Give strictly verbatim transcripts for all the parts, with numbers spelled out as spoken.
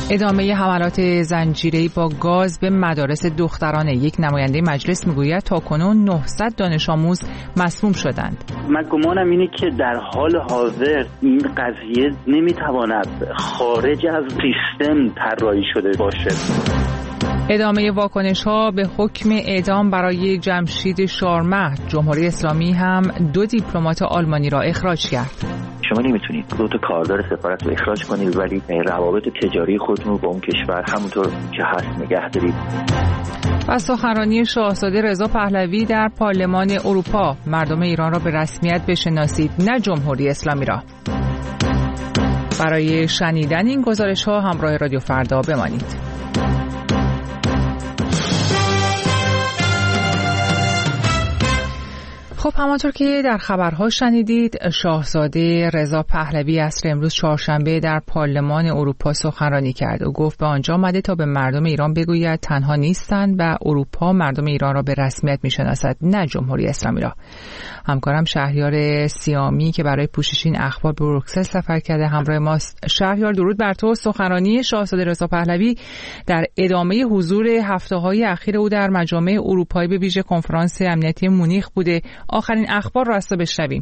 ادامه حملات زنجیره‌ای با گاز به مدارس دخترانه. یک نماینده مجلس میگوید تاکنون نهصد دانش آموز مسموم شدند. من گمانم اینه که در حال حاضر این قضیه نمیتواند خارج از سیستم طراحی شده باشه. ادامه واکنش‌ها به حکم اعدام برای جمشید شارمهد. جمهوری اسلامی هم دو دیپلمات آلمانی را اخراج کرد. شما نمیتونید دو تا کارگار سفارت رو اخراج کنید ولی روابط تجاری خودتون رو با اون کشور همونطور که هست نگه دارید. و سخنرانی شاهزاده رضا پهلوی در پارلمان اروپا. مردم ایران را به رسمیت بشناسید، نه جمهوری اسلامی را. برای شنیدن این گزارش‌ها همراه رادیو فردا بمانید. خب همانطور که در خبرها شنیدید، شاهزاده رضا پهلوی عصر امروز چهارشنبه در پارلمان اروپا سخنرانی کرد و گفت به آنجا آمده تا به مردم ایران بگوید تنها نیستند و اروپا مردم ایران را به رسمیت میشناسد، نه جمهوری اسلامی را. همکارم شهریار سیامی که برای پوشش این اخبار به بروکسل سفر کرده همراه ماست. شهریار، درود بر تو. سخنرانی شاهزاده رضا پهلوی در ادامه حضور هفته‌های اخیر او در مجامع اروپایی به ویژه کنفرانس امنیتی مونیخ بوده. آخرین اخبار را از تو بشنویم.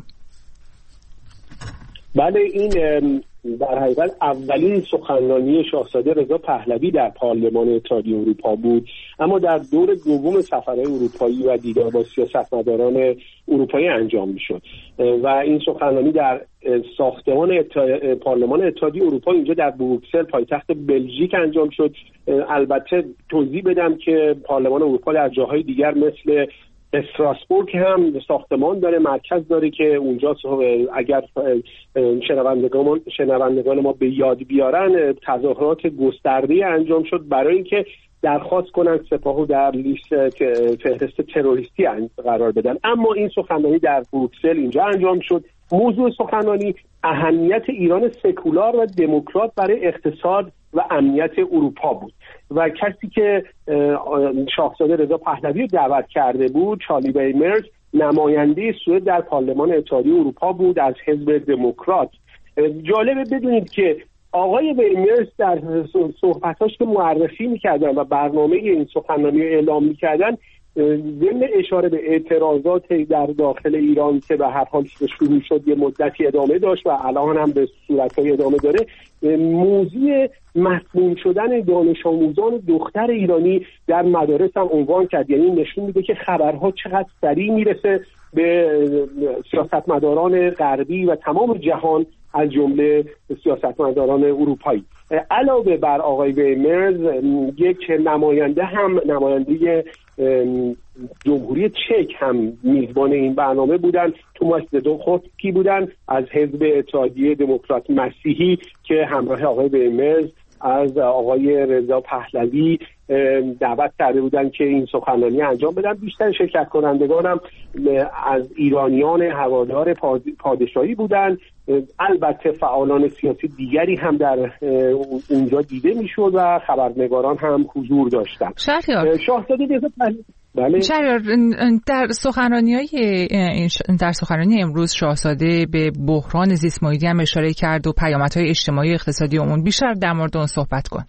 بله، این در حقیقت اولین سخنرانی شاهزاده رضا پهلوی در پارلمان اتحادیه اروپا بود، اما در دور دوم سفرهای اروپایی و دیدار با سیاستمداران اروپایی انجام میشد و این سخنرانی در ساختمان اتحاد... پارلمان اتحادیه اروپا اینجا در بروکسل پایتخت بلژیک انجام شد. البته توضیح بدم که پارلمان اروپا در جاهای دیگر مثل استراسبورگ هم ساختمان داره، مرکز داره که اونجا اگر شنوندگان شنوندگان ما به یاد بیارن تظاهرات گسترده انجام شد برای اینکه درخواست کنند سپاهو در لیست فهرست تروریستی قرار بدن. اما این سخنرانی در بروکسل اینجا انجام شد. موضوع سخنرانی اهمیت ایران سکولار و دموکرات برای اقتصاد و امنیت اروپا بود و کسی که شاهزاده رضا پهلوی رو دعوت کرده بود، چارلی ویمرز، نماینده سوئد در پارلمان اتحادیه اروپا بود از حزب دموکرات. جالبه بدونید که آقای ویمرز در صحبتاش که معرفی میکردن و برنامه این سخنرانی رو اعلام میکردن، ضمن اشاره به اعتراضات در داخل ایران که به هر حال شروع شد یه مدتی ادامه داشت و الان هم به صورت‌های ادامه داره، موضوع مسموم شدن دانش آموزان دختر ایرانی در مدارس هم عنوان کرد. یعنی نشون میده که خبرها چقدر سریع میرسه به سیاستمداران غربی و تمام جهان از جمله سیاستمداران اروپایی. علاوه بر آقای ویمرز، یک نماینده هم نماینده جمهوری چک هم میزبان این برنامه بودن، توماس دودوخوفسکی بودن از حزب اتحادیه دموکرات مسیحی که همراه آقای ویمرز از آقای رضا پهلوی دعوت کرده بودن که این سخنرانی انجام بدن. بیشتر شرکت کنندگان هم از ایرانیان هوادار پادشاهی بودن. البته فعالان سیاسی دیگری هم در اونجا دیده میشد و خبرنگاران هم حضور داشتن. شهریار شاهزاده رضا پهلوی بله. شهریار، در سخنرانی‌های در سخنرانی امروز شاهزاده به بحران زیست محیطی هم اشاره کرد و پیامدهای اجتماعی و اقتصادی اون. بیشتر در مورد اون صحبت کن.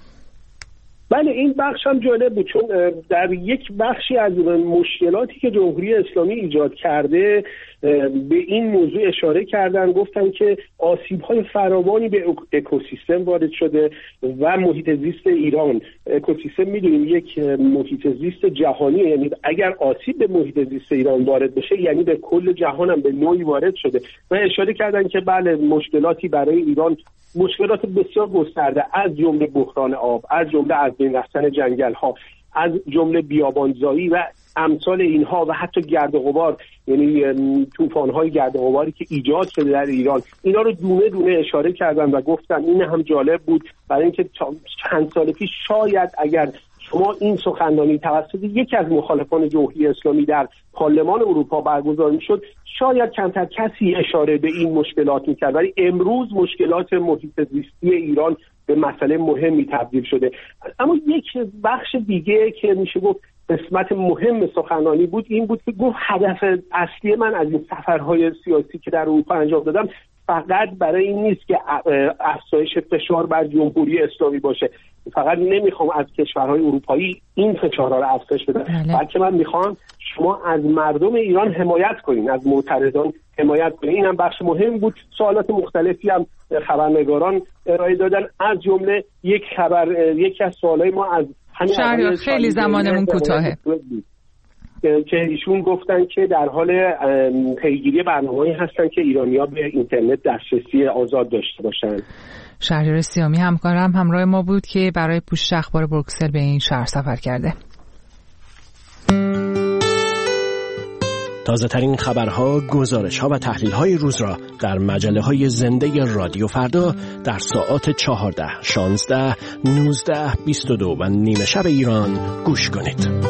بله، این بخش هم جالب بود چون در یک بخشی از مشکلاتی که جمهوری اسلامی ایجاد کرده به این موضوع اشاره کردن، گفتن که آسیب‌های فراوانی به اکوسیستم وارد شده و محیط زیست ایران. اکوسیستم می‌دونیم یک محیط زیست جهانیه، یعنی اگر آسیب به محیط زیست ایران وارد بشه یعنی به کل جهان هم به نوعی وارد شده و اشاره کردن که بله مشکلاتی برای ایران، مشکلات بسیار گسترده از جمله بحران آب، از جمله از بین رفتن جنگل‌ها، از جمله بیابانزایی و امثال اینها و حتی گرد و غبار، یعنی طوفان‌های گرد و غباری که ایجاد شده در ایران، اینا رو دونه دونه اشاره کردن و گفتن این هم جالب بود برای اینکه چند سال پیش شاید اگر شما این سخنرانی توسط یکی از مخالفان جمهوری اسلامی در پارلمان اروپا برگزار می‌شد، شاید کمتر کسی اشاره به این مشکلات می‌کرد، ولی امروز مشکلات محیط زیستی ایران به مسئله مهمی تبدیل شده. اما یک بخش دیگه که میشه گفت قسمت مهم سخنرانی بود این بود که گفت هدف اصلی من از این سفرهای سیاسی که در اروپا انجام دادم فقط برای این نیست که افزایش فشار بر جمهوری اسلامی باشه. فقط نمیخوام از کشورهای اروپایی این فشارها رو افزایش بدن، بلکه من میخوام شما از مردم ایران حمایت کنین، از معترضان حمایت کنین. اینم بخش مهم بود. سوالات مختلفی هم خبرنگاران ارائه دادن، از جمله یک خبر یکی از سوالای ما از همین خیلی زمانمون کوتاهه که ایشون گفتن که در حال پیگیری برنامه‌ای هستن که ایرانی‌ها به اینترنت دسترسی آزاد داشته باشن. شهریار سیامی همکارم همراه ما بود که برای پوشش اخبار بروکسل به این شهر سفر کرده. تازه ترین خبرها، گزارش‌ها و تحلیل‌های روز را در مجله‌های زنده رادیو فردا در ساعات چهارده، شانزده، نوزده، بیست و دو و نیمه شب ایران گوش کنید.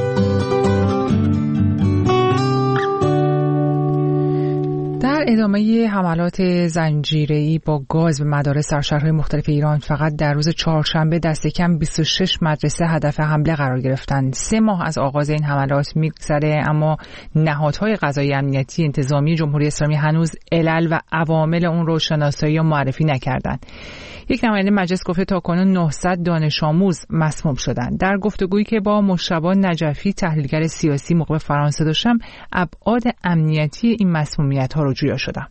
در ادامه حملات زنجیره‌ای با گاز به مدارس در شهرهای مختلف ایران، فقط در روز چهارشنبه دست کم بیست و شش مدرسه هدف حمله قرار گرفتند. سه ماه از آغاز این حملات می‌گذره، اما نهادهای قضایی امنیتی انتظامی جمهوری اسلامی هنوز علل و عوامل اون رو شناسایی یا معرفی نکردند. یک نماینده مجلس گفته تاکنون نهصد دانش آموز مسموم شدند. در گفتگویی که با مجتبی نجفی تحلیلگر سیاسی مقیم فرانسه داشتم، ابعاد امنیتی این مسمومیت‌ها رو جویا شدم.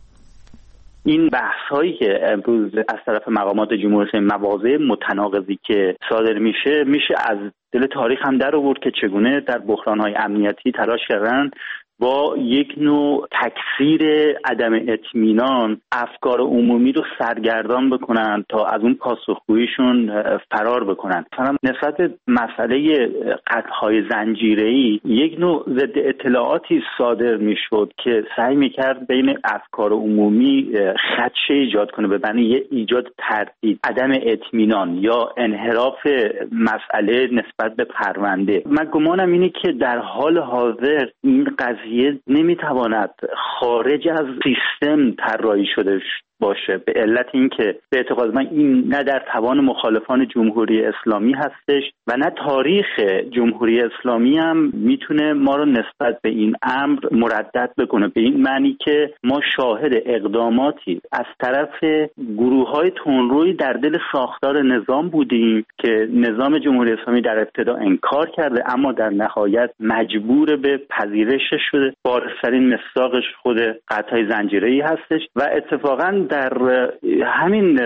این بحث هایی که امروز از طرف مقامات جمهوری اسلامی مواضع متناقضی که صادر میشه میشه از دل تاریخ هم در آورد که چگونه در بحران های امنیتی تلاش کردن با یک نوع تکثیر عدم اطمینان افکار عمومی رو سرگردان بکنن تا از اون پاسخگوییشون فرار بکنن. مثلا نسبت به مسئله قطع‌های زنجیره‌ای یک نوع ضد اطلاعاتی صادر میشد که سعی میکرد بین افکار عمومی خدشه ایجاد کنه، به معنی ایجاد تردید، عدم اطمینان یا انحراف مسئله نسبت به پرونده. من گمانم اینه که در حال حاضر این قضیه نمیتواند خارج از سیستم طراحی شده باشه، به علت اینکه به اعتقاد من این نه در توان مخالفان جمهوری اسلامی هستش و نه تاریخ جمهوری اسلامی هم میتونه ما رو نسبت به این امر مردد بکنه، به این معنی که ما شاهد اقداماتی از طرف گروه‌های تندروی در دل ساختار نظام بودیم که نظام جمهوری اسلامی در ابتدا انکار کرده، اما در نهایت مجبور به پذیرشش شده. بارزترین مصداقش خود قطع‌های زنجیره‌ای هستش و اتفاقاً در همین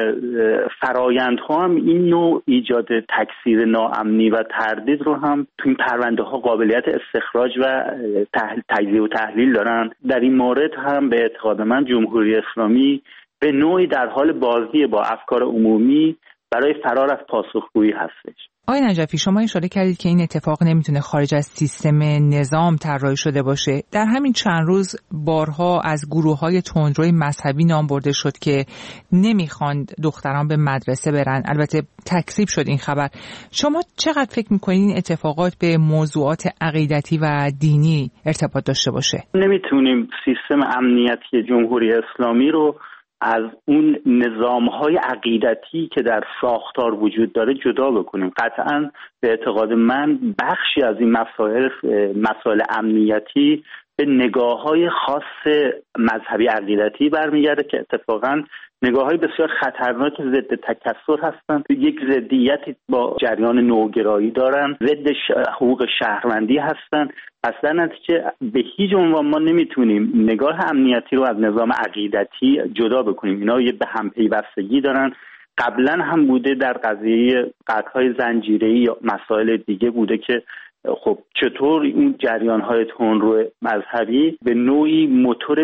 فرایندها هم این نوع ایجاد تکثیر ناامنی و تردید رو هم تو این پرونده ها قابلیت استخراج و تجزیه و تحلیل دارن. در این مورد هم به اعتقاد من جمهوری اسلامی به نوعی در حال بازی با افکار عمومی برای فرار از پاسخگویی هستش. آقای نجفی، شما اشاره کردید که این اتفاق نمیتونه خارج از سیستم نظام طراحی شده باشه. در همین چند روز بارها از گروه‌های تندروی مذهبی نام برده شد که نمیخواند دختران به مدرسه برن. البته تکذیب شد این خبر. شما چقدر فکر میکنید این اتفاقات به موضوعات عقیدتی و دینی ارتباط داشته باشه؟ نمیتونیم سیستم امنیتی جمهوری اسلامی رو از اون نظام‌های عقیدتی که در ساختار وجود داره جدا بکنیم. قطعاً به اعتقاد من بخشی از این مسائل مسائل امنیتی به نگاه‌های خاص مذهبی عقیدتی برمیگرده که اتفاقاً نگاه‌های بسیار خطرناک ضد تکثر هستند. یک ضدیتی با جریان نوگرایی دارن، ضد حقوق شهروندی هستند. پس در نتیجه به هیچ عنوان ما نمیتونیم نگاه امنیتی رو از نظام عقیدتی جدا بکنیم. اینا یه به هم پیوستگی دارن. قبلا هم بوده در قضیه قطع‌های زنجیره‌ای یا مسائل دیگه بوده که خب چطور این جریان‌های تندرو مذهبی به نوعی موتور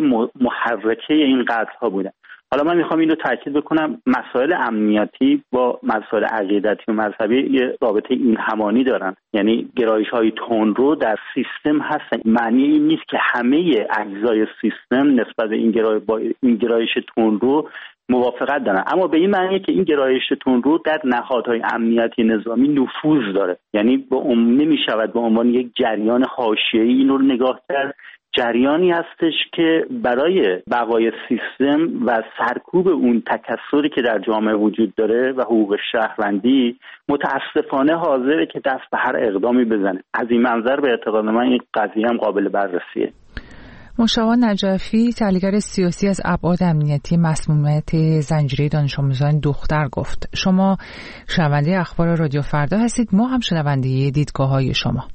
محرکه این قتل‌ها بودن. حالا من میخوام این رو تاکید بکنم، مسائل امنیتی با مسائل عقیدتی و مذهبی یه رابطه این همانی دارن، یعنی گرایش‌های تندرو در سیستم هستن. معنی این نیست که همه اجزای سیستم نسبت به این گرایش با این گرایش تندرو موافقت دارن، اما به این معنی که این گرایش تندرو در نهادهای امنیتی نظامی نفوذ داره، یعنی به عموم نمی‌شود به عنوان یک جریان حاشیه‌ای این رو نگاه کرد. جریانی هستش که برای بقای سیستم و سرکوب اون تکثری که در جامعه وجود داره و حقوق شهروندی متاسفانه حاضره که دست به هر اقدامی بزنه. از این منظر به اعتقاد من این قضیه هم قابل بررسیه. مشتاق نجفی، تحلیلگر سیاسی، از ابعاد امنیتی مسمومیت زنجیره دانش آموزان دختر گفت. شما شنونده اخبار رادیو فردا هستید، ما هم شنونده دیدگاه‌های شما.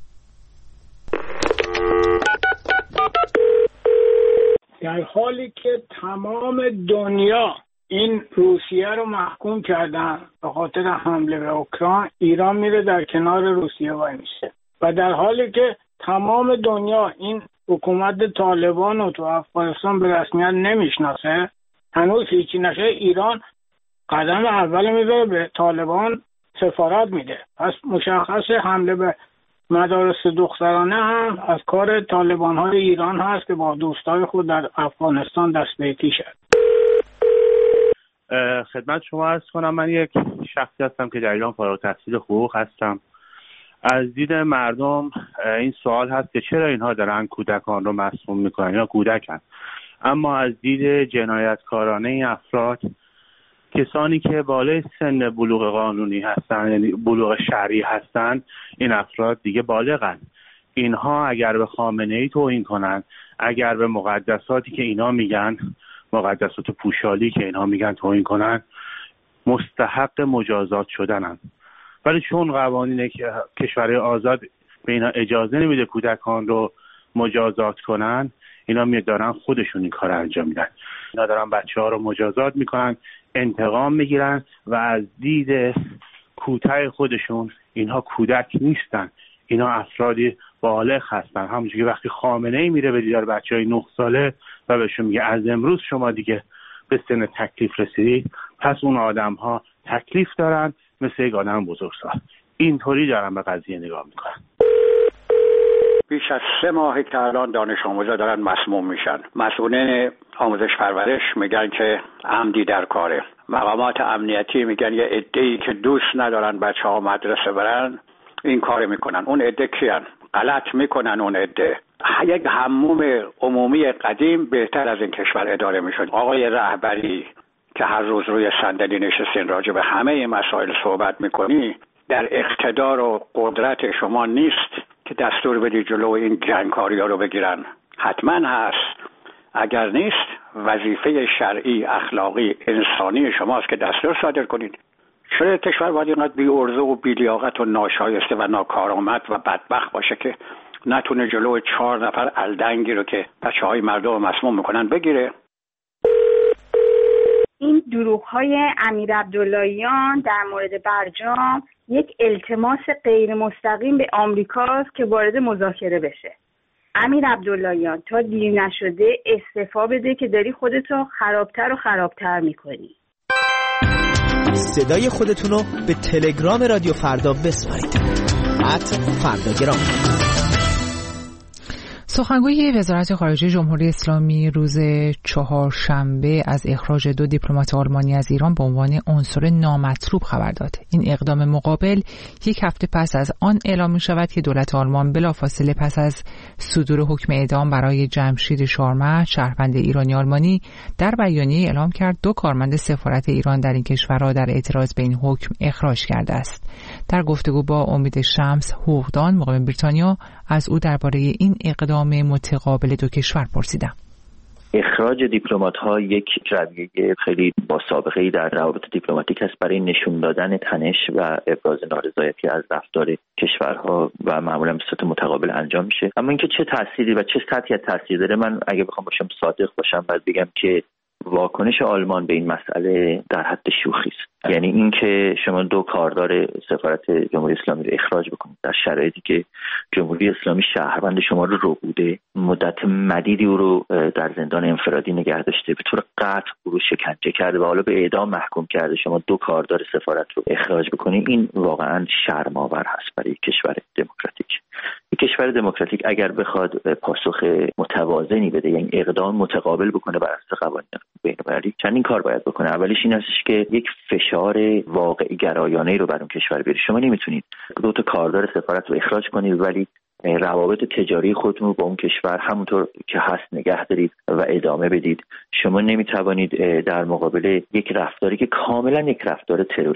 در حالی که تمام دنیا این روسیه رو محکوم کردن به خاطر حمله به اوکراین، ایران میره در کنار روسیه وای میشه و در حالی که تمام دنیا این حکومت طالبان رو تو افغانستان به رسمیت نمیشناسه، هنوز هیچی نشه، ایران قدم اول میذاره به طالبان سفارت میده. پس مشخص حمله به مدارس دخترانه هم از کار طالبان های ایران هست که با دوستای خود در افغانستان دست به یکی شد. خدمت شما عرض کنم، من یک شخصی هستم که در ایران فارغ التحصیل حقوق هستم. از دید مردم این سوال هست که چرا اینها دارن کودکان رو مسموم میکنن؟ اینا کودکن. اما از دید جنایتکارانه این افراد، کسانی که بالای سن بلوغ قانونی هستن، یعنی بلوغ شرعی هستن، این افراد دیگه بالغن. اینها اگر به خامنه‌ای توهین کنن، اگر به مقدساتی که اینا میگن، مقدسات پوشالی که اینها میگن توهین کنن، مستحق مجازات شدنن. ولی چون قوانین کشورهای آزاد به اینا اجازه نمیده کودکان رو مجازات کنن، اینا میدارن خودشون این کار انجام میدن. اینا دارن بچه ها رو مجازات میکنن، انتقام میگیرن و از دید کوتاه خودشون اینها کودک نیستن، اینا افرادی بالغ هستن. همونجوری که وقتی خامنه‌ای میره به دیدار بچهای نه ساله و بهشون میگه از امروز شما دیگه به سن تکلیف رسیدید، پس اون آدم ها تکلیف دارن مثل یک آدم بزرگسال. اینطوری دارن به قضیه نگاه میکنن. بیش از سه ماهی که الان دانش آموزا دارن مسموم میشن. مسئولین آموزش پرورش میگن که عمدی در کاره. مقامات امنیتی میگن یه عده‌ای که دوست ندارن بچه‌ها مدرسه برن این کار میکنن. اون عده کیان؟ غلط میکنن. اون عده یک حموم عمومی قدیم بهتر از این کشور اداره میشد. آقای رهبری که هر روز روی صندلی نشستین راجع به همه مسائل صحبت میکنی، در اقتدار و قدرت شما نیست که دستور بدی جلو این جنگکاری‌ها رو بگیرن. حتما هست. اگر نیست، وظیفه شرعی، اخلاقی، انسانی شماست که دستور صادر کنید. چرا کشور باید اینقدر بی‌عرضه و بی‌لیاقت و ناشایسته و ناکارآمد و بدبخت باشه که نتونه جلو چهار نفر الدنگی رو که بچه‌های مردم مسموم میکنن بگیره؟ این دروغ‌های امیر عبداللهیان در مورد برجام یک التماس غیر مستقیم به آمریکاست که وارد مذاکره بشه. امیر عبداللهیان تا دیر نشده استعفا بده که داری خودتو خرابتر و خرابتر میکنی. صدای خودتونو به تلگرام رادیو فردا بسپارید. ات فرداگرام. سخنگوی وزارت خارجه جمهوری اسلامی روز چهارشنبه از اخراج دو دیپلمات آلمانی از ایران به عنوان عنصر نامطلوب خبر داد. این اقدام مقابل یک هفته پس از آن اعلام می شود که دولت آلمان بلافاصله پس از صدور حکم اعدام برای جمشید شارمه، شهروند ایرانی آلمانی، در بیانیه اعلام کرد دو کارمند سفارت ایران در این کشور را در اعتراض به این حکم اخراج کرده است. در گفتگو با امید شمس حقوقدان مقیم بریتانیا از او درباره این اقدام متقابل دو کشور پرسیدم. اخراج دیپلمات‌ها یک رویه خیلی با سابقه‌ای در روابط دیپلماتیک است برای نشون دادن تنش و ابراز نارضایتی از رفتار کشورها و معمولا به صورت متقابل انجام میشه. اما اینکه چه تأثیری و چه سطحی از تأثیر داره، من اگه بخوام باشم صادق باشم باید بگم که واکنش آلمان به این مسئله در حد شوخی است. یعنی اینکه شما دو کاردار سفارت جمهوری اسلامی رو اخراج بکنید در شرایطی که جمهوری اسلامی شهروند شما رو رو بوده، مدت مدیدی او رو در زندان انفرادی نگه داشته، به طور قطع او رو شکنجه کرده و حالا به اعدام محکوم کرده، شما دو کاردار سفارت رو اخراج بکنید، این واقعا شرم‌آور هست برای کشور دموکراتیک. یک کشور دموکراتیک اگر بخواد پاسخ متوازنی بده، یعنی اقدام متقابل بکنه بر اساس قوانین بین‌المللی، چندین کار باید بکنه. اولیش این هستش که یک فشار واقعی گرایانه‌ای رو بر اون کشور بیارید. شما نمیتونید دو تا کاردار سفارت رو اخراج کنید ولی روابط تجاری خودتون رو با اون کشور همونطور که هست نگه دارید و ادامه بدید. شما نمیتوانید در مقابل یک رفتاری که کاملا یک رفتار تروریستی است،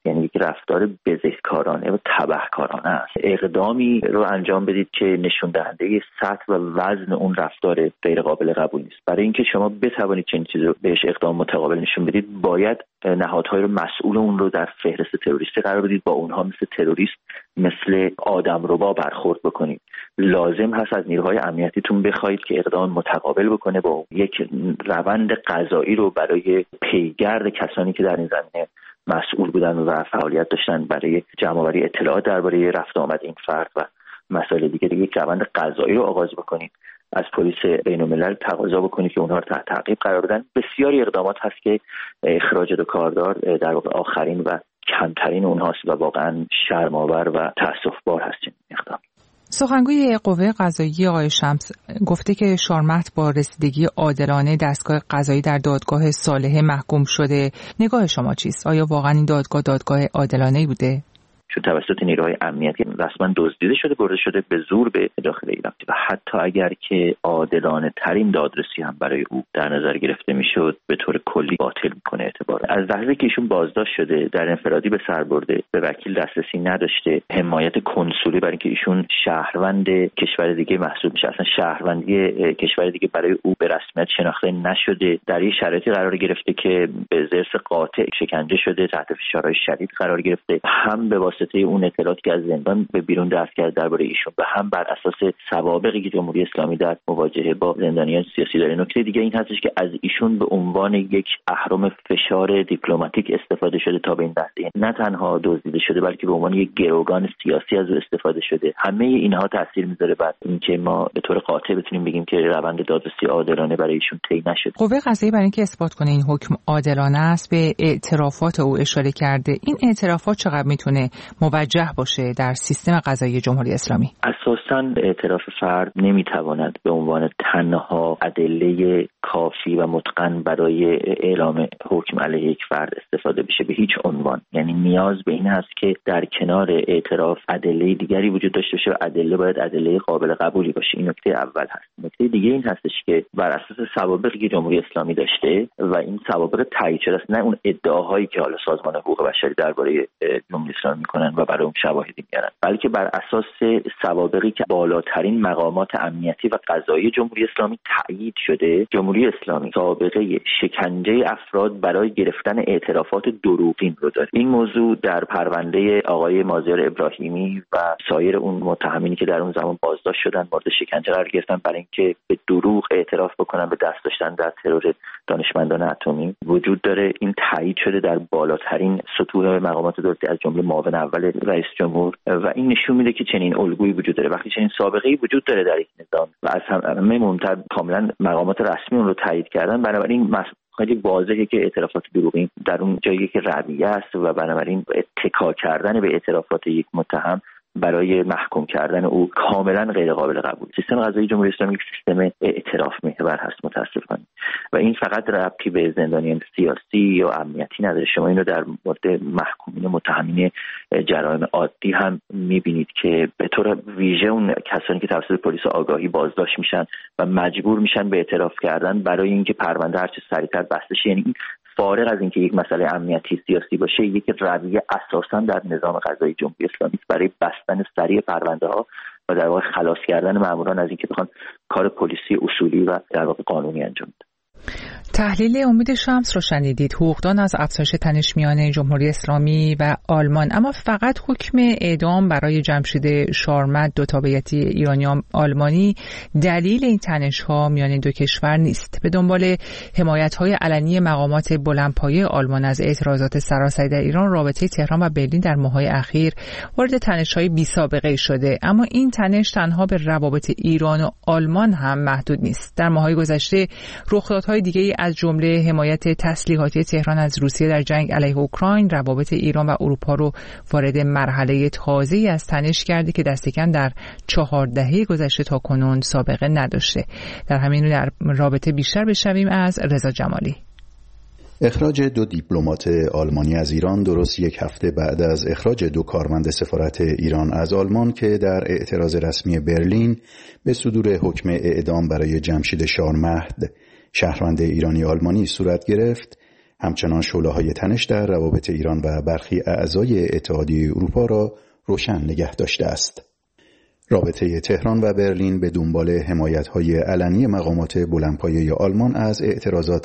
یعنی یک رفتار بزهکارانه و تبهکارانه است. اقدامی رو انجام بدید که نشون دهنده سطح و وزن اون رفتار غیر قابل قبول نیست. برای اینکه شما بتوانید چنین چیزی رو بهش اقدام متقابل نشون بدید، باید نهادهای رو مسئول اون رو در فهرست تروریستی قرار بدید، با اونها مثل تروریست، مثل آدمربا برخورد بکنید. لازم هست از نیروهای امنیتیتون بخواید که اقدام متقابل بکنه با یک روند قضایی رو برای پیگرد کسانی که در این زمینه مسئول بودن و فعالیت داشتن برای جمع‌آوری اطلاعات درباره رفت آمد این فرد و مسائل دیگه دیگه یک روند قضایی رو آغاز بکنید. از پلیس بین‌الملل تقاضا بکنید که اونها رو تحت تعقیب قرار بدن. بسیاری اقدامات هست که اخراج دو کاردار در واقع آخرین و کمترین اونهاست و واقعا شرم‌آور و تأسف‌بار هست این اقدام. سخنگوی قوه قضاییه آقای شمس گفته که شارمهد با رسیدگی عادلانه دستگاه قضایی در دادگاه صالحه محکوم شده. نگاه شما چیست؟ آیا واقعا این دادگاه دادگاه عادلانه‌ای بوده؟ چون توسط نیروهای امنیتی رسما دزدیده شده، برده شده به زور به داخل ایران و حتی اگر که عادلانه ترین دادرسی هم برای او در نظر گرفته میشد، به طور کلی باطل میکنه اعتبار. از لحظه که ایشون بازداشت شده، در انفرادی به سر برده، به وکیل دسترسی نداشته، حمایت کنسولی برای اینکه ایشون شهروند کشور دیگه محسوب میشه، اصلا شهروندی کشور دیگه برای او به رسمیت شناخته نشده، در این شرایطی قرار گرفته که به ضرر قاطع شکنجه شده، تحت فشارهای شدید قرار گرفته، هم به واسطه اون اطلاعاتی که از زندان به بیرون دست کرد درباره ایشون و هم بر اساس سوابقی که جمهوری اسلامی در مواجهه با زندانیان سیاسی داره. نکته دیگه این هستش که از ایشون به عنوان یک اهرم فشار دیپلماتیک استفاده شده تا به این لحظه. نه تنها دزدیده شده بلکه به عنوان یک گروگان سیاسی از او استفاده شده. همه اینها تاثیر میذاره بر اینکه ما به طور قاطع بتونیم بگیم که روند دادرسی عادلانه برای ایشون طی نشده. قوه قضاییه برای اینکه اثبات کنه این حکم عادلانه است به اعترافات او اشاره کرده. این اعترافات چقدر میتونه موجه باشه در سیستم قضایی جمهوری اسلامی؟ اساساً اعتراف فرد نمیتواند به عنوان تنها ادله کافی و متقن برای اعلام حکم علیه یک فرد استفاده بشه به هیچ عنوان. یعنی نیاز به این هست که در کنار اعتراف ادله دیگری وجود داشته باشه و ادله باید ادله قابل قبولی باشه. این نکته اول هست. نکته دیگه این هستش که بر اساس سوابقی که جمهوری اسلامی داشته و این سوابق تایید شده است، نه اون ادعاهایی که حالا سازمان حقوق بشری درباره جمهوری اسلامی میکنن و برای اون شواهدی میارن، بلکه بر اساس سوابقی که بالاترین مقامات امنیتی و قضایی جمهوری اسلامی تایید شده. جمهوری اسلامی سابقه شکنجه افراد برای گرفتن اعترافات دروغین رو داره. این موضوع در پرونده آقای مازیار ابراهیمی و سایر اون متهمینی که در اون زمان بازداشت شدن مورد شکنجه قرار گرفتن برای اینکه به دروغ اعتراف بکنن به دست داشتن در ترور دانشمندان اتمی وجود داره. این تایید شده در بالاترین سطوح مقامات دولتی از جمله معاون اول رئیس جمهور و این نشون میده که چنین الگویی وجود داره. وقتی چنین سابقه‌ای وجود داره در یک نظام و از همه مهمتر کاملا مقامات رسمی اون رو تایید کردن، بنابراین خیلی واضحه که اعترافات دروغین در اون جایی که رویه است و بنابراین اتکا کردن به اعترافات یک متهم برای محکوم کردن او کاملا غیر قابل قبول. سیستم قضایی جمهوری اسلامی یک سیستم اعتراف محور هست متاسفانه و این فقط ربطی به زندانیان سیاسی یا امنیتی نداره. شما اینو در مورد محکومین متهمین جرایم عادی هم میبینید که به طور ویژه اون کسانی که توسط پلیس آگاهی بازداشت میشن و مجبور میشن به اعتراف کردن برای اینکه پرونده هر چه سریعتر بسته شه. یعنی فارغ از اینکه یک مسئله امنیتی سیاسی باشه، یک رویه اساساً در نظام قضایی جمهوری اسلامی برای بستن سریع پرونده ها و در واقع خلاص کردن ماموران از اینکه بخوان کار پلیسی اصولی و در واقع قانونی انجام بدن. تحلیل امید شمس رو شنیدید، حقوقدان از افزایش تنش میان جمهوری اسلامی و آلمان. اما فقط حکم اعدام برای جمشید شارمهد، دو تابعیتی ایرانی آلمانی، دلیل این تنش ها میان دو کشور نیست. به دنبال حمایت های علنی مقامات بلندپایه آلمان از اعتراضات سراسری در ایران، رابطه تهران و برلین در ماه‌های اخیر وارد تنش های بی سابقه شده. اما این تنش تنها به روابط ایران و آلمان هم محدود نیست. در ماه‌های گذشته رخدادهای دیگه از جمله حمایت تسلیحاتی تهران از روسیه در جنگ علیه اوکراین، روابط ایران و اروپا رو وارد مرحله تازه‌ای از تنش کرده که دست کم در چهار دهه گذشته تا کنون سابقه نداشته. در همین در رابطه بیشتر بشنویم از رضا جمالی. اخراج دو دیپلمات آلمانی از ایران درست یک هفته بعد از اخراج دو کارمند سفارت ایران از آلمان که در اعتراض رسمی برلین به صدور حکم اعدام برای جمشید شارمهد، شهروند ایرانی آلمانی صورت گرفت، همچنان شعله‌های تنش در روابط ایران و برخی اعضای اتحادیه اروپا را روشن نگه داشته است. رابطه تهران و برلین به دنبال حمایت‌های علنی مقامات بلندپایه آلمان از اعتراضات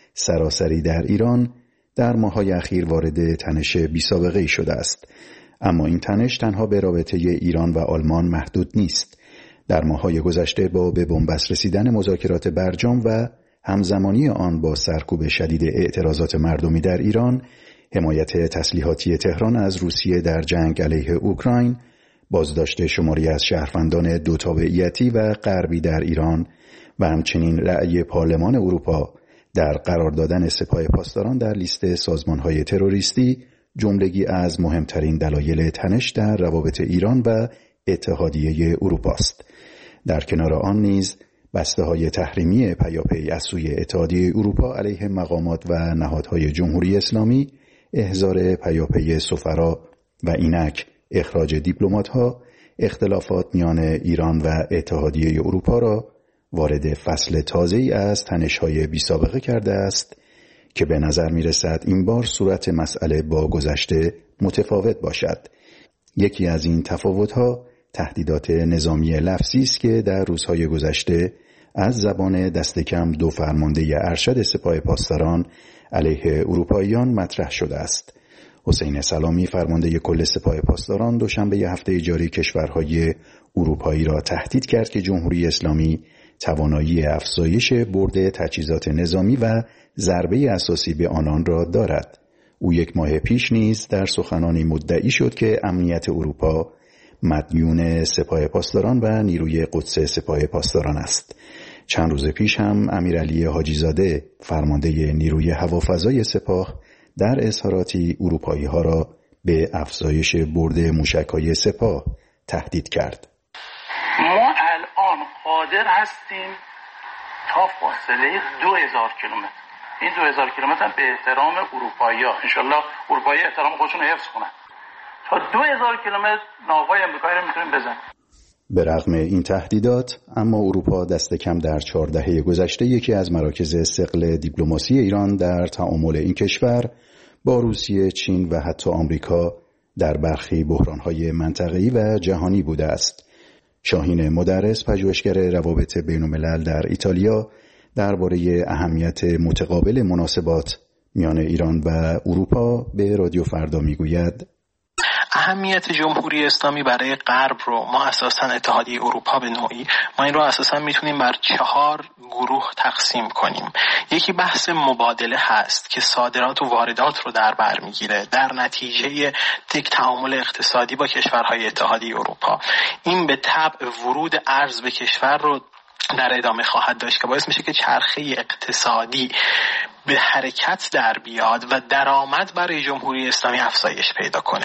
سراسری در ایران در ماه‌های اخیر وارد تنش بی‌سابقه‌ای شده است. اما این تنش تنها به رابطه ایران و آلمان محدود نیست. در ماه‌های گذشته با به بنبست رسیدن مذاکرات برجام و همزمانی آن با سرکوب شدید اعتراضات مردمی در ایران، حمایت تسلیحاتی تهران از روسیه در جنگ علیه اوکراین، بازداشت شماری از شهروندان دو تابعیتی و غربی در ایران و همچنین رأی پارلمان اروپا در قرار دادن سپاه پاسداران در لیست سازمان‌های تروریستی جملگی از مهمترین دلایل تنش در روابط ایران و اتحادیه اروپا است. در کنار آن نیز بسته‌های تحریمی پیاپی از سوی اتحادیه اروپا علیه مقامات و نهادهای جمهوری اسلامی، احضار پیاپی سفرا و اینک اخراج دیپلمات‌ها، اختلافات میان ایران و اتحادیه اروپا را وارد فصل تازه‌ای از تنش‌های بی‌سابقه کرده است که به نظر می‌رسد این بار صورت مسئله با گذشته متفاوت باشد. یکی از این تفاوت‌ها تهدیدات نظامی لفظی است که در روزهای گذشته از زبان دست کم دو فرمانده ارشد سپاه پاسداران علیه اروپاییان مطرح شده است. حسین سلامی فرمانده کل سپاه پاسداران دوشنبه هفته جاری کشورهای اروپایی را تهدید کرد که جمهوری اسلامی توانایی افزایش برد تجهیزات نظامی و ضربه اساسی به آنان را دارد. او یک ماه پیش نیز در سخنانی مدعی شد که امنیت اروپا مدیون سپاه پاسداران و نیروی قدس سپاه پاسداران است. چند روز پیش هم امیرعلی حاجی‌زاده فرمانده نیروی هوافضای سپاه در اظهاراتی اروپایی ها را به افزایش برد موشک‌های سپاه تهدید کرد. ما الان قادر هستیم تا فاصله دو هزار کیلومتر، این دو هزار کیلومتر هم به احترام اروپایی‌ها، انشالله اروپایی احترام خودشون حفظ کنن، تا دو هزار کیلومتر ناوهای امریکایی رو میتونیم بزنیم. به رغم این تهدیدات، اما اروپا دست کم در چهار دهه گذشته یکی از مراکز ثقل دیپلماسی ایران در تعامل این کشور با روسیه، چین و حتی آمریکا در برخی بحران‌های منطقه‌ای و جهانی بوده است. شاهین مدرس، پژوهشگر روابط بین‌الملل در ایتالیا، درباره اهمیت متقابل مناسبات میان ایران و اروپا به رادیو فردا میگوید: اهمیت جمهوری اسلامی برای غرب رو ما اساساً اتحادیه اروپا به نوعی ما این رو اساساً میتونیم بر چهار گروه تقسیم کنیم. یکی بحث مبادله هست که صادرات و واردات رو در بر میگیره در نتیجه یک تعامل اقتصادی با کشورهای اتحادیه اروپا. این به طبع ورود ارز به کشور رو در ادامه خواهد داشت که باعث میشه که چرخه اقتصادی به حرکت در بیاد و درآمد برای جمهوری اسلامی افزایش پیدا کنه.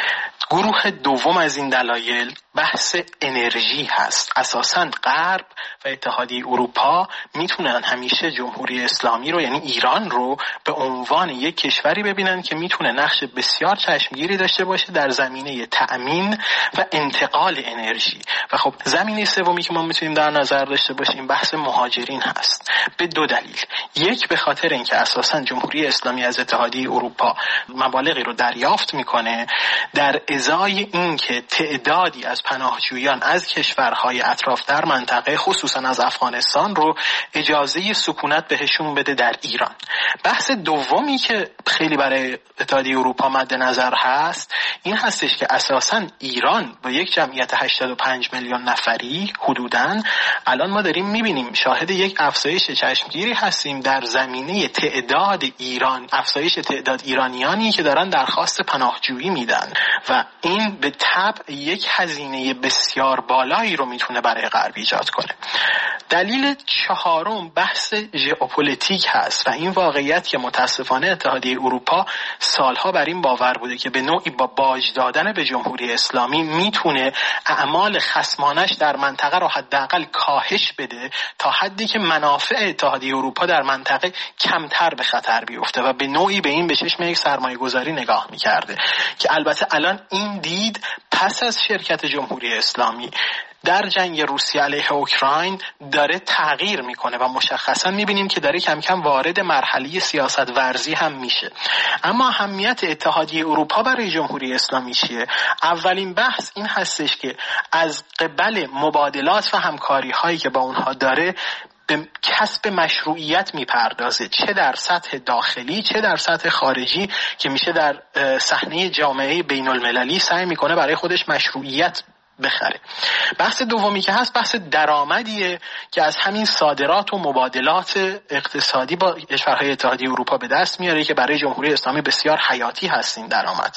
گروه دوم از این دلایل بحث انرژی هست. اساساً غرب و اتحادیه اروپا میتونن همیشه جمهوری اسلامی رو، یعنی ایران رو، به عنوان یک کشوری ببینن که میتونه نقش بسیار چشمگیری داشته باشه در زمینه تأمین و انتقال انرژی. و خب زمینه سومی که ما میتونیم در نظر داشته باشیم بحث مهاجرین هست، به دو دلیل. یک، به خاطر اینکه اساساً جمهوری اسلامی از اتحادیه اروپا مبالغی رو دریافت میکنه در ازای اینکه تعدادی از پناهجویان از کشورهای اطراف در منطقه خصوصا از افغانستان رو اجازه سکونت بهشون بده در ایران. بحث دومی که خیلی برای اتحادیه اروپا مد نظر هست این هستش که اساساً ایران با یک جمعیت هشتاد و پنج میلیون نفری حدوداً الان ما داریم میبینیم شاهد یک افزایش چشمگیری هستیم در زمینه تعداد ایران افزایش تعداد ایرانیانی که دارن درخواست پناهجویی میدن و این به طبع یک هزینه بسیار بالایی رو میتونه برای غرب ایجاد کنه. دلیل چهارم بحث ژئوپلیتیک هست و این واقعیت که متاسفانه اتحادیه اروپا سالها بر این باور بوده که به نوعی با باج دادن به جمهوری اسلامی میتونه اعمال خصمانش در منطقه رو حداقل کاهش بده تا حدی که منافع اتحادیه اروپا در منطقه کمتر به خطر بیفته و به نوعی به این به چشم یک سرمایه گذاری نگاه میکرده که البته الان این دید پس از شرکت جمهوری اسلامی در جنگ روسیه علیه اوکراین داره تغییر میکنه و مشخصا میبینیم که داره کم کم وارد مرحله سیاست ورزی هم میشه. اما اهمیت اتحادیه اروپا برای جمهوری اسلامی چیه؟ اولین بحث این هستش که از قبل مبادلات و همکاری هایی که با اونها داره به کسب مشروعیت میپردازه، چه در سطح داخلی چه در سطح خارجی، که میشه در صحنه جامعه بین المللی سعی میکنه برای خودش مشروعیت بخره. بحث دومی که هست بحث درآمدیه که از همین صادرات و مبادلات اقتصادی با کشورهای اتحادیه اروپا به دست میاره که برای جمهوری اسلامی بسیار حیاتی هست این درآمد.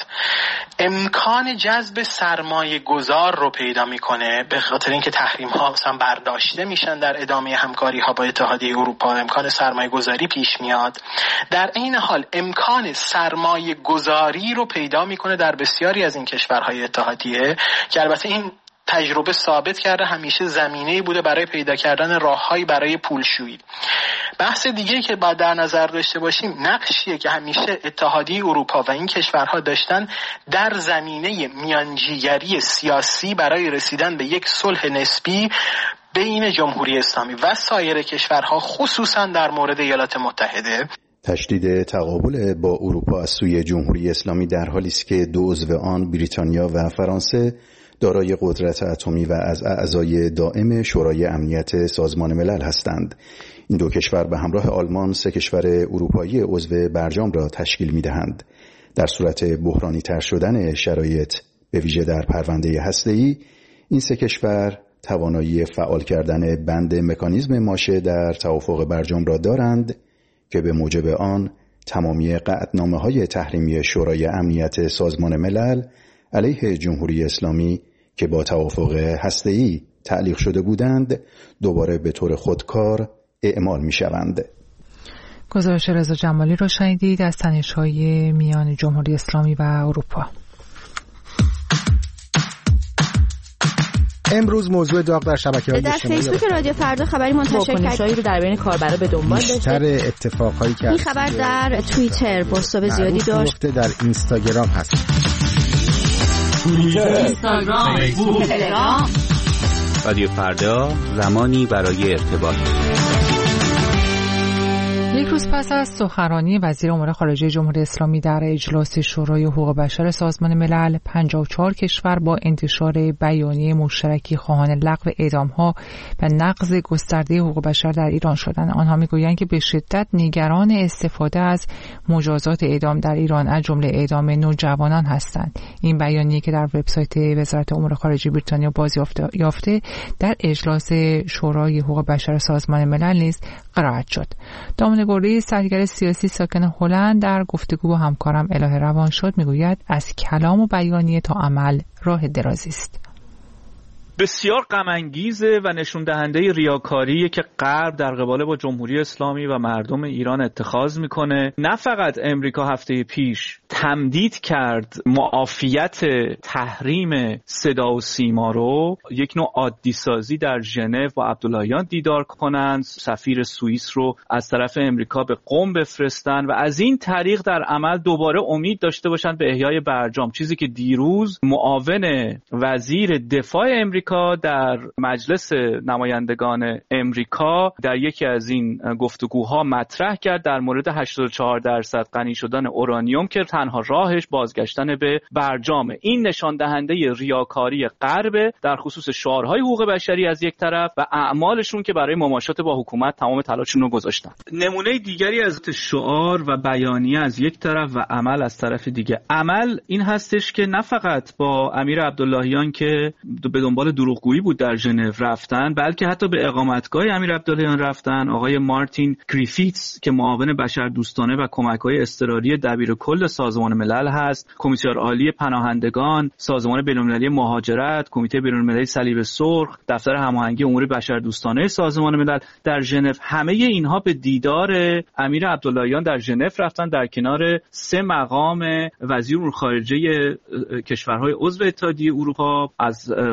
امکان جذب سرمایه گذار رو پیدا میکنه به خاطر اینکه تحریم ها مثلا برداشته میشن، در ادامه همکاری ها با اتحادیه اروپا امکان سرمایه گذاری پیش میاد. در این حال امکان سرمایه گذاری رو پیدا میکنه در بسیاری از این کشورهای اتحادیه که البته این تجربه ثابت کرده همیشه زمینه‌ای بوده برای پیدا کردن راههایی برای پولشویی. بحث دیگه‌ای که باید در نظر داشته باشیم نقشیه که همیشه اتحادیه اروپا و این کشورها داشتن در زمینه میانجیگری سیاسی برای رسیدن به یک صلح نسبی بین جمهوری اسلامی و سایر کشورها، خصوصا در مورد ایالات متحده. تشدید تقابل با اروپا از سوی جمهوری اسلامی در حالی است که دو عضو آن بریتانیا و فرانسه دارای قدرت اتمی و از اعضای دائم شورای امنیت سازمان ملل هستند. این دو کشور به همراه آلمان سه کشور اروپایی عضو برجام را تشکیل می‌دهند. در صورت بحرانی تر شدن شرایط به ویژه در پرونده هسته‌ای، این سه کشور توانایی فعال کردن بند مکانیزم ماشه در توافق برجام را دارند که به موجب آن تمامی قطعنامه‌های تحریمی شورای امنیت سازمان ملل علیه جمهوری اسلامی که با توافق هسته‌ای تعلیق شده بودند دوباره به طور خودکار اعمال می‌شوند. گزارش رضا جمالی را شنیدید از تنش‌های میان جمهوری اسلامی و اروپا. امروز موضوع داغ در شبکه‌های اجتماعی در فیسبوک رادیو فردا خبری منتشر کرد رو در بین کاربرا به دنبال داشته. بیشتر اتفاقایی که این خبر در توییتر پست‌های زیادی داشت. در اینستاگرام هست. توییتر، اینستاگرام، فیسبوک، تلگرام. رادیو فردا، زمانی برای ارتباط. یک روز پس از سخنرانی وزیر امور خارجه جمهوری اسلامی در اجلاس شورای حقوق بشر سازمان ملل، پنجاه و چهار کشور با انتشار بیانیه مشترکی خواهان لغو اعدام‌ها و نقض گسترده حقوق بشر در ایران شدند. آنها می‌گویند که به شدت نگران استفاده از مجازات اعدام در ایران از جمله اعدام نوجوانان هستند. این بیانیه که در وبسایت وزارت امور خارجه بریتانیا بازیافته در اجلاس شورای حقوق بشر سازمان ملل نیز قرائت شد. دامن گوری سرگر سیاسی ساکن هلند در گفتگو با همکارم الهه روانشاد میگوید از کلام و بیانیه تا عمل راه درازی است. بسیار غم انگیزه و نشون دهنده ریاکاریه که غرب در قبال با جمهوری اسلامی و مردم ایران اتخاذ میکنه. نه فقط امریکا هفته پیش تمدید کرد معافیت تحریم صدا و سیما رو، یک نوع عادی سازی در ژنو با عبداللهیان دیدار کنند، سفیر سوئیس رو از طرف امریکا به قم بفرستن و از این طریق در عمل دوباره امید داشته باشند به احیای برجام، چیزی که دیروز معاون وزیر دفاع امریکا در مجلس نمایندگان امریکا در یکی از این گفتگوها مطرح کرد در مورد هشتاد و چهار درصد غنی شدن اورانیوم که تنها راهش بازگشتن به برجامه. این نشان دهنده ریاکاری غرب در خصوص شعارهای حقوق بشری از یک طرف و اعمالشون که برای مماشات با حکومت تمام تلاششون رو گذاشتن. نمونه دیگری از شعار و بیانیه از یک طرف و عمل از طرف دیگه. عمل این هستش که نه فقط با امیر عبداللهیان که به دنبال دروغگویی بود در ژنو رفتن، بلکه حتی به اقامتگاه امیر عبداللهیان رفتن. آقای مارتین گریفیتس که معاون بشردوستانه و کمک‌های اضطراری دبیر کل سازمان ملل هست، کمیسیون عالی پناهندگان، سازمان بین‌المللی مهاجرت، کمیته بین‌المللی صلیب سرخ، دفتر هماهنگی امور بشردوستانه سازمان ملل در ژنو، همه اینها به دیدار امیر عبداللهیان در ژنو رفتن در کنار سه مقام وزیر امور خارجه کشورهای عضو اتحادیه اروپا از فنلاند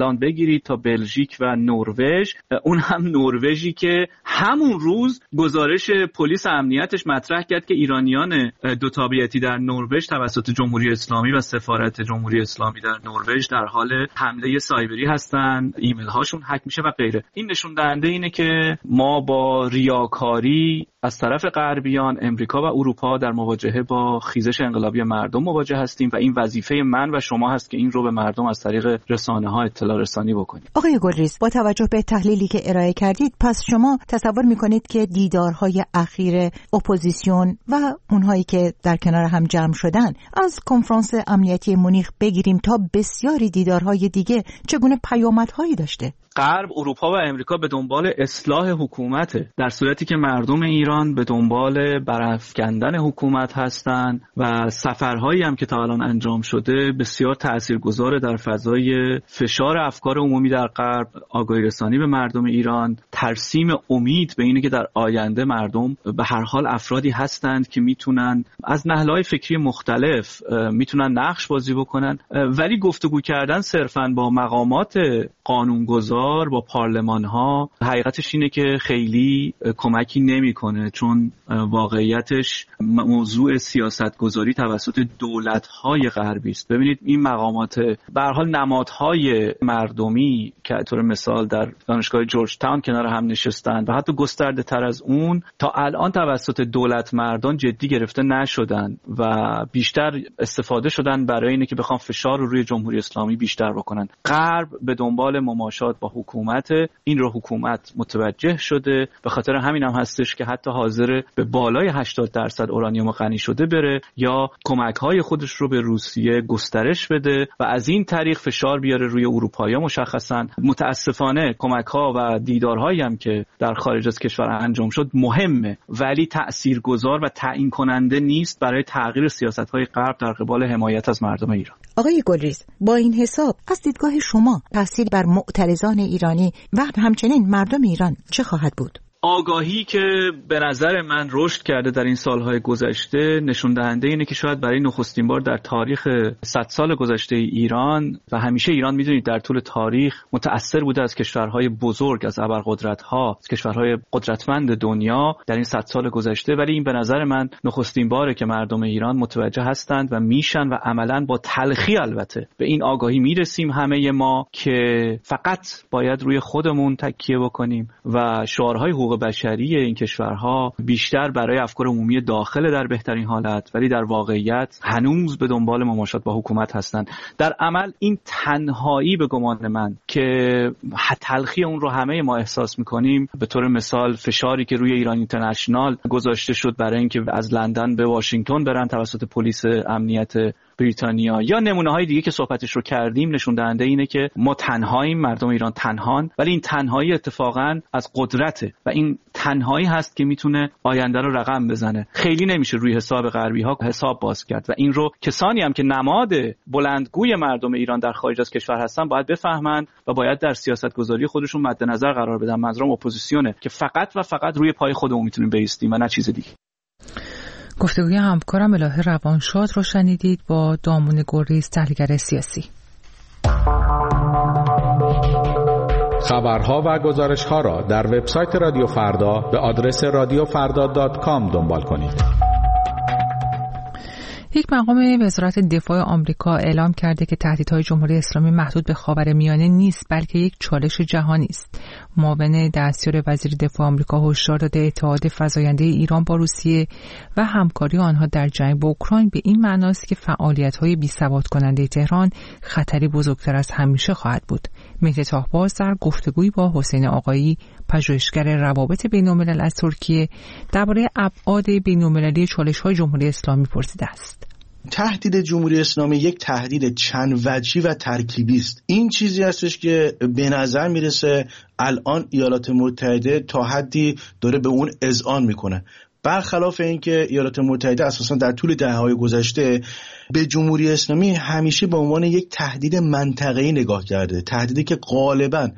ایسلند بگیرید تا بلژیک و نروژ، اون هم نروژی که همون روز گزارش پلیس امنیتش مطرح کرد که ایرانیان دو تابعیتی در نروژ توسط جمهوری اسلامی و سفارت جمهوری اسلامی در نروژ در حال حمله سایبری هستن، ایمیل هاشون هک میشه و غیره. این نشون دهنده اینه که ما با ریاکاری از طرف غربیان، امریکا و اروپا در مواجهه با خیزش انقلابی مردم مواجه هستیم و این وظیفه من و شما هست که این رو به مردم از طریق رسانه‌ها اطلاع رسانی بکنیم. آقای گلریز، با توجه به تحلیلی که ارائه کردید، پس شما تصور می‌کنید که دیدارهای اخیر اپوزیسیون و اونهایی که در کنار هم جمع شدن از کنفرانس امنیتی مونیخ بگیریم تا بسیاری دیدارهای دیگه چگونه پیامدهایی داشته؟ غرب، اروپا و امریکا به دنبال اصلاح حکومته، در صورتی که مردم ایران به دنبال برافکندن حکومت هستند و سفرهایی هم که تا الان انجام شده بسیار تاثیرگذاره در فضای فشار افکار عمومی در غرب، آگاهی رسانی به مردم ایران، ترسیم امید به اینه که در آینده مردم به هر حال افرادی هستند که میتونن از نهل‌های فکری مختلف میتونن نقش بازی بکنن، ولی گفتگو کردن صرفاً با مقامات قانونگذار، با پارلمان ها، حقیقتش اینه که خیلی کمکی نمیکنه، چون واقعیتش موضوع سیاست گذاری توسط دولت های غربی است. ببینید این مقامات به هر حال نمادهای مردمی که طور مثال در دانشگاه جورج تاون کنار هم نشستند و حتی گسترده تر از اون تا الان توسط دولت مردان جدی گرفته نشدن و بیشتر استفاده شدن برای اینه که بخوام فشار رو روی جمهوری اسلامی بیشتر بکنن. غرب به دنبال مماشات با حکومت، این رو حکومت متوجه شده، به خاطر همین هم هستش که حتی حاضر به بالای هشتاد درصد اورانیوم غنی شده بره یا کمک‌های خودش رو به روسیه گسترش بده و از این طریق فشار بیاره روی اروپایی‌ها. مشخصاً متاسفانه کمک‌ها و دیدارهایی هم که در خارج از کشور انجام شد مهمه، ولی تأثیرگذار و تعیین کننده نیست برای تغییر سیاست‌های غرب در قبال حمایت از مردم ایران. آقای گلریز، با این حساب از دیدگاه شما تأثیر بر معترضان ایرانی و همچنین مردم ایران چه خواهد بود؟ آگاهی که به نظر من رشد کرده در این سالهای گذشته نشون دهنده اینه که شاید برای نخستین بار در تاریخ صد سال گذشته ایران، و همیشه ایران میدونید در طول تاریخ متأثر بوده از کشورهای بزرگ، از ابرقدرت‌ها، از کشورهای قدرتمند دنیا در این صد سال گذشته، ولی این به نظر من نخستین باره که مردم ایران متوجه هستند و میشن و عملاً با تلخی البته به این آگاهی میرسیم همه ما که فقط باید روی خودمون تکیه بکنیم و شعارهای حقوق بشری این کشورها بیشتر برای افکار عمومی داخل در بهترین حالت، ولی در واقعیت هنوز به دنبال مماشات با حکومت هستند. در عمل این تنهایی به گمان من که تلخی اون رو همه ما احساس میکنیم، به طور مثال فشاری که روی ایران اینترنشنال گذاشته شد برای اینکه از لندن به واشنگتن برن توسط پلیس امنیت بریتانیا، یا نمونه های دیگه که صحبتش رو کردیم، نشون دهنده اینه که ما تنهاییم، مردم ایران تنهان، ولی این تنهایی اتفاقا از قدرته و این تنهایی هست که میتونه آینده رو رقم بزنه. خیلی نمیشه روی حساب غربی ها حساب باز کرد و این رو کسانی هم که نماد بلندگوی مردم ایران در خارج از کشور هستن باید بفهمن و باید در سیاست گذاری خودشون مد نظر قرار بدن. منظورم اپوزیسیونه که فقط و فقط روی پای خودمون میتونیم بایستیم و نه چیز دیگه. گفتگوی همکارم الهه روانشاد رو شنیدید با دامون گلریز، تحلیلگر سیاسی. خبرها و گزارش‌ها را در وبسایت رادیو فردا به آدرس رادیو فردا دات کام دنبال کنید. یک مقام وزارت دفاع آمریکا اعلام کرده که تهدیدهای جمهوری اسلامی محدود به خاورمیانه نیست، بلکه یک چالش جهانی است. معاون دستیار وزیر دفاع آمریکا هشدار داده اتحاد فزاینده ایران با روسیه و همکاری آنها در جنگ با اوکراین به این معناست که فعالیت‌های بی‌ثبات کننده تهران خطری بزرگتر از همیشه خواهد بود. مهدی طاهباز در گفتگویی با حسین آقایی، پژوهشگر روابط بین‌الملل از ترکیه، درباره ابعاد بین‌المللی چالش‌های جمهوری اسلامی پرسیده است. تهدید جمهوری اسلامی یک تهدید چند وجهی و ترکیبی است. این چیزی هستش که به نظر میرسه الان ایالات متحده تا حدی داره به اون اذعان میکنه، برخلاف اینکه ایالات متحده اساسا در طول دهه‌های گذشته به جمهوری اسلامی همیشه به عنوان یک تهدید منطقه‌ای نگاه کرده، تهدیدی که غالباً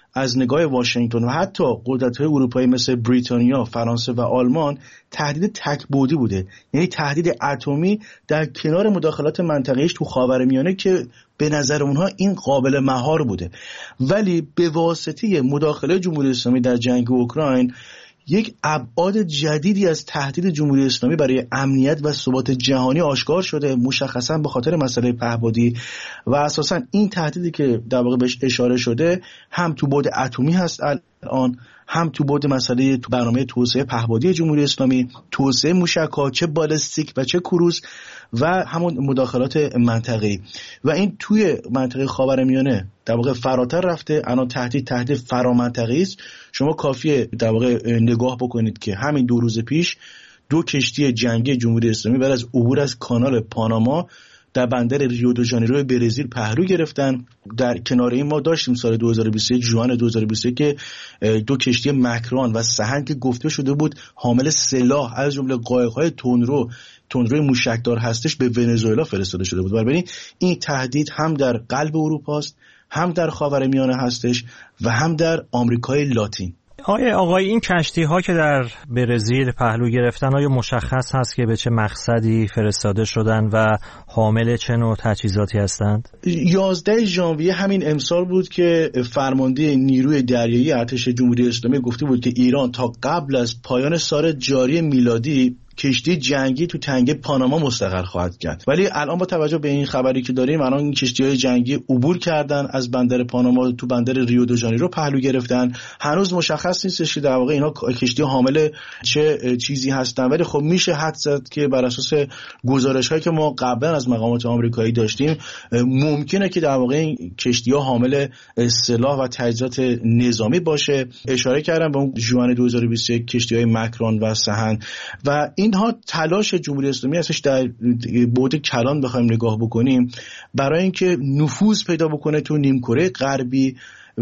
از نگاه واشنگتن و حتی قدرت‌های اروپایی مثل بریتانیا، فرانسه و آلمان تهدید تک‌بعدی بوده، یعنی تهدید اتمی در کنار مداخلات منطقه‌ایش تو خاورمیانه که به نظر اونها این قابل مهار بوده. ولی به واسطه مداخله جمهوری اسلامی در جنگ اوکراین یک ابعاد جدیدی از تهدید جمهوری اسلامی برای امنیت و ثبات جهانی آشکار شده، مشخصا به خاطر مسئله پهپادی و اساسا این تهدیدی که در واقع بهش اشاره شده هم تو بعد اتمی هست الان، هم تو بعد مسئله تو برنامه توسعه پهپادی جمهوری اسلامی، توسعه موشک‌ها چه بالستیک و چه کروز و همون مداخلات منطقه‌ای و این توی منطقه خاورمیانه در واقع فراتر رفته. الان تهدید تهدید فرامنطقه‌ای است. شما کافیه در واقع نگاه بکنید که همین دو روز پیش دو کشتی جنگی جمهوری اسلامی بعد از عبور از کانال پاناما در بندر ریو دو ژانیرو برزیل پهلو گرفتن. در کنار این ما داشتیم سال دو هزار و بیست و یک ژوئن دو هزار و بیست و یک که دو کشتی مکران و سهن که گفته شده بود حامل سلاح از جمله قایق‌های تندرو تندروی موشکدار هستش به ونزوئلا فرستاده شده بود. بنابراین این تهدید هم در قلب اروپا است، هم در خاورمیانه هستش و هم در آمریکای لاتین. آیا آقای این کشتی ها که در برزیل پهلو گرفتن آیا مشخص هست که به چه مقصدی فرستاده شدن و حامل چه نوع تجهیزاتی هستند؟ یازده ژانویه همین امسال بود که فرمانده نیروی دریایی ارتش جمهوری اسلامی گفته بود که ایران تا قبل از پایان سال جاری میلادی کشتی جنگی تو تنگه پاناما مستقر خواهد کرد. ولی الان با توجه به این خبری که داریم الان این کشتی‌های جنگی عبور کردن از بندر پاناما تو بندر ریو دو ژانیرو پهلو گرفتن. هنوز مشخص نیستش که در واقع اینا کشتی حامل چه چیزی هستن، ولی خب میشه حدس زد که بر اساس گزارش‌هایی که ما قبلا از مقامات آمریکایی داشتیم ممکنه که در واقع این کشتی‌ها حامل سلاح و تجهیزات نظامی باشه. اشاره کردم به اون ژوئن دو هزار و بیست و یک کشتی‌های مکران و سهن و اینها تلاش جمهوری اسلامی هستش در بعد کلان بخوایم نگاه بکنیم برای اینکه نفوذ پیدا بکنه تو نیمکره غربی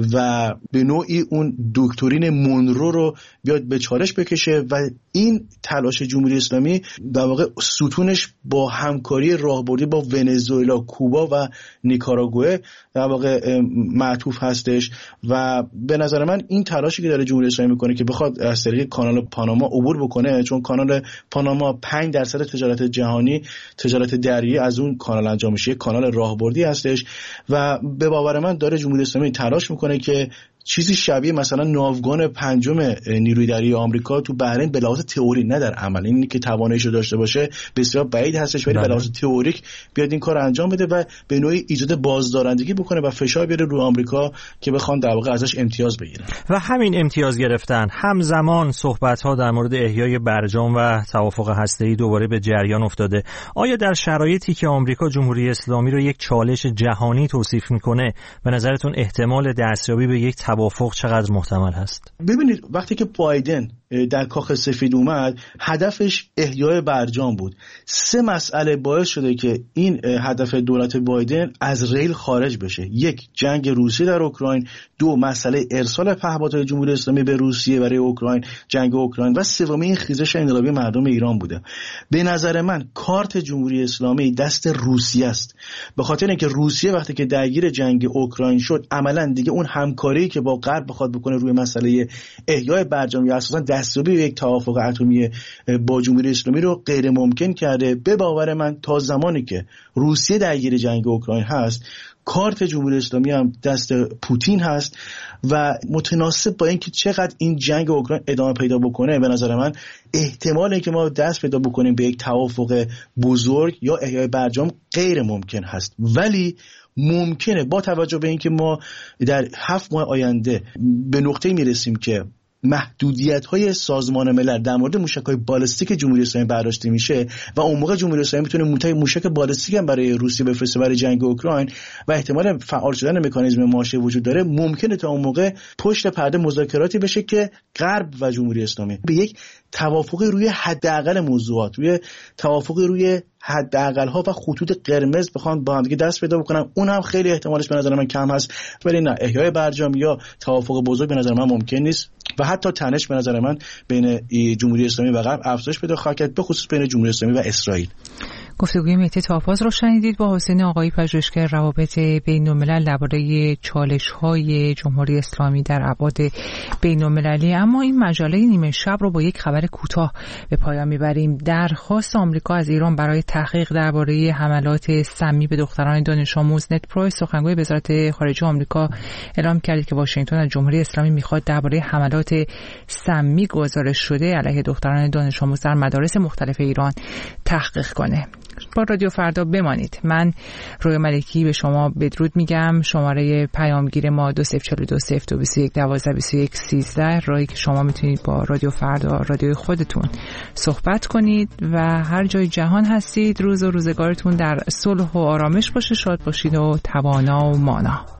و به نوعی اون دکترین مونرو رو بیاد به چالش بکشه و این تلاش جمهوری اسلامی در واقع ستونش با همکاری راهبردی با ونزوئلا، کوبا و نیکاراگوئه در واقع معطوف هستش و به نظر من این تلاشی که داره جمهوری اسلامی میکنه که بخواد از طریق کانال پاناما عبور بکنه، چون کانال پاناما پنج درصد تجارت جهانی تجارت دریایی از اون کانال انجام میشه، کانال راهبردی هستش و به باور من داره جمهوری اسلامی تلاش میکنه که چیزی شبیه مثلا ناوگان پنجم نیروی دریایی آمریکا تو بحرین به لحاظ تئوری نه در عمل، اینی که تواناییشو داشته باشه بسیار بعید هستش، ولی به لحاظ تئوریک بیاد این کار انجام بده و به نوعی ایجاد بازدارندگی بکنه و فشار بیاره رو آمریکا که بخوان در واقع ازش امتیاز بگیرن. و همین امتیاز گرفتن همزمان صحبت‌ها در مورد احیای برجام و توافق هسته‌ای دوباره به جریان افتاده. آیا در شرایطی که آمریکا جمهوری اسلامی رو یک چالش جهانی توصیف میکنه به نظرتون احتمال دستیابی به یک توافق چقدر محتمل هست؟ ببینید وقتی که بایدن در کاخ سفید اومد هدفش احیای برجام بود. سه مسئله باعث شده که این هدف دولت بایدن از ریل خارج بشه. یک، جنگ روسیه در اوکراین، دو، مسئله ارسال پهپادهای جمهوری اسلامی به روسیه برای اوکراین، جنگ اوکراین و سومی این خیزش انقلابی مردم ایران بوده. به نظر من کارت جمهوری اسلامی دست روسیه است، به خاطر اینکه روسیه وقتی که درگیر جنگ اوکراین شد عملاً دیگه اون همکاری که با غرب بخواد بکنه روی مسئله احیای برجام یا اساساً دستیابی به یک توافق اتمی با جمهوری اسلامی رو غیر ممکن کرده. به باور من تا زمانی که روسیه درگیر جنگ اوکراین هست کارت جمهوری اسلامی هم دست پوتین هست و متناسب با اینکه چقدر این جنگ اوکراین ادامه پیدا بکنه به نظر من احتمال اینکه ما دست پیدا بکنیم به یک توافق بزرگ یا احیای برجام غیر ممکن هست. ولی ممکنه با توجه به اینکه ما در هفت ماه آینده به نقطه‌ای میرسیم که محدودیت‌های سازمان ملل در مورد موشک‌های بالستیک جمهوری اسلامی برداشته میشه و اون موقع جمهوری اسلامی میتونه موشک بالستیک هم برای روسیه بفرسته برای جنگ اوکراین و احتمال فعال شدن مکانیزم ماشه وجود داره، ممکنه تا اون موقع پشت پرده مذاکراتی بشه که غرب و جمهوری اسلامی به یک توافق روی حداقل موضوعات، روی توافق روی حداقل ها و خطوط قرمز بخوان با هم دیگه دست پیدا بکنن. اون هم خیلی احتمالش به نظر من کم هست، ولی نه، احیای برجام یا توافق بزرگ به نظر من ممکن نیست و حتی تنش به نظر من بین جمهوری اسلامی و غرب افزایش پیدا خواهد کرد، به خصوص بین جمهوری اسلامی و اسرائیل. گفتگوی مهدی طاه‌باز رو شنیدید با حسین آقایی، پژوهشگر روابط بین‌الملل درباره چالش‌های جمهوری اسلامی در ابعاد بین‌المللی. اما این مجله نیمه شب رو با یک خبر کوتاه به پایان میبریم. درخواست آمریکا از ایران برای تحقیق درباره حملات سمی به دختران دانش آموز. نت پرویس سخنگوی وزارت خارجه آمریکا اعلام کرد که واشنگتن از جمهوری اسلامی میخواد درباره حملات سمی گزارش شده علیه دختران دانش آموز در مدارس مختلف ایران تحقیق کنه. با رادیو فردا بمانید. من روی ملکی به شما بدرود میگم. شماره پیامگیر ما دو صفر چهار دو صفر دو بیست و یک دوازده بیست و یک سیزده، راهی که شما میتونید با رادیو فردا، رادیوی خودتون صحبت کنید و هر جای جهان هستید روز و روزگارتون در صلح و آرامش باشه. شاد باشید و توانا و مانا.